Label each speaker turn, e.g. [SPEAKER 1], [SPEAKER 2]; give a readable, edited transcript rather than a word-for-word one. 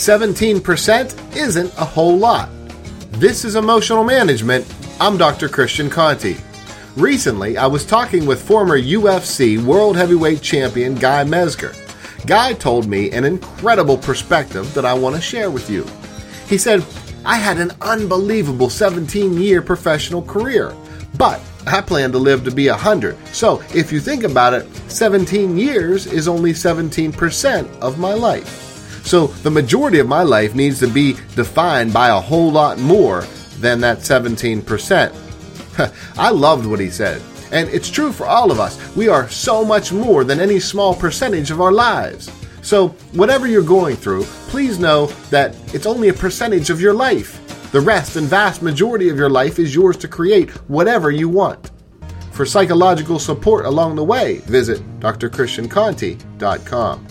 [SPEAKER 1] 17% isn't a whole lot. This is Emotional Management. I'm Dr. Christian Conte. Recently, I was talking with former UFC World Heavyweight Champion Guy Mezger. Guy told me an incredible perspective that I want to share with you. He said, I had an unbelievable 17-year professional career, but I plan to live to be 100. So if you think about it, 17 years is only 17% of my life. So the majority of my life needs to be defined by a whole lot more than that 17%. I loved what he said. And it's true for all of us. We are so much more than any small percentage of our lives. So whatever you're going through, please know that it's only a percentage of your life. The rest and vast majority of your life is yours to create whatever you want. For psychological support along the way, visit drchristianconte.com.